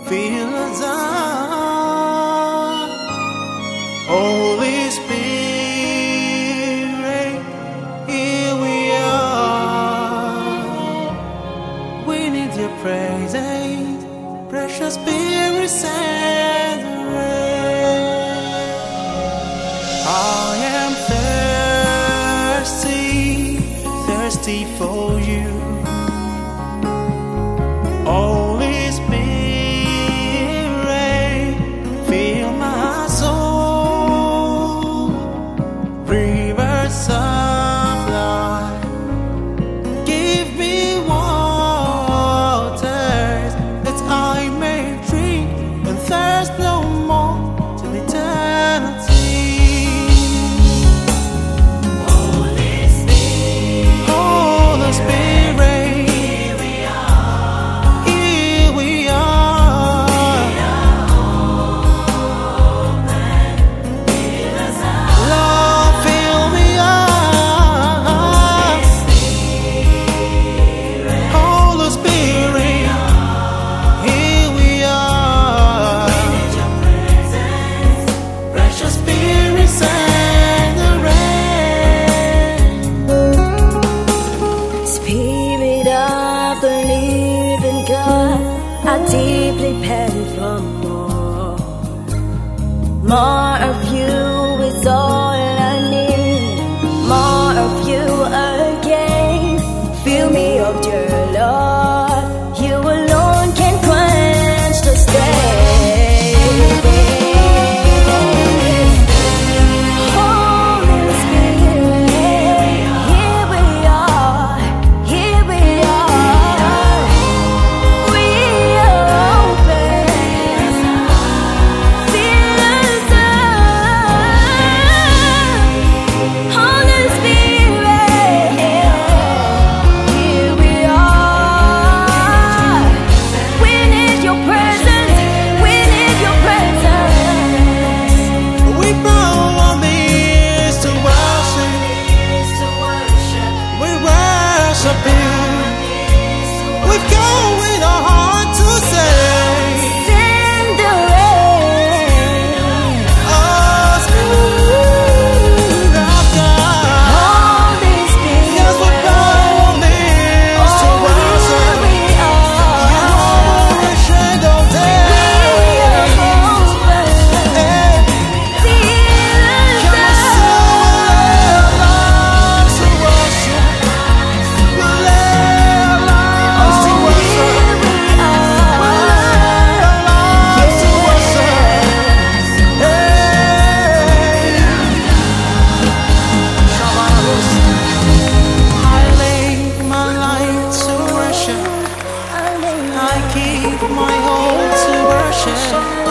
feel us up. Holy Spirit, here we are. We need your presence, precious Spirit, send the rain. I am thirsty, thirsty for you. Holy Spirit, fill my soul. Rivers of life, give me waters that I may drink and thirst no more till eternity. Holy Spirit, Holy Spirit, here we are. Lord, fill me up. Holy Spirit, here we are. Precious Spirit, send the rain. Spirit of the living God, I deeply pant for more. More of you is all I need. More of you again. Fill me up, dear Lord. You alone can quench the stay. Holy Spirit, here we are. Here we are. We are open. Fill us up. Holy Spirit, here we are. We need your presence. We need your presence. We bow our knees to worship. We worship you. We've come with our heart to say, Send the rain. oh, Spirit of God. Holy Spirit. Yes, we bow our knees to worship. We are. You are the shade of day. Hey, come so alive to worship. We live lives to worship. Lives to worship. Hey, I lay my life to worship. I keep my whole to worship.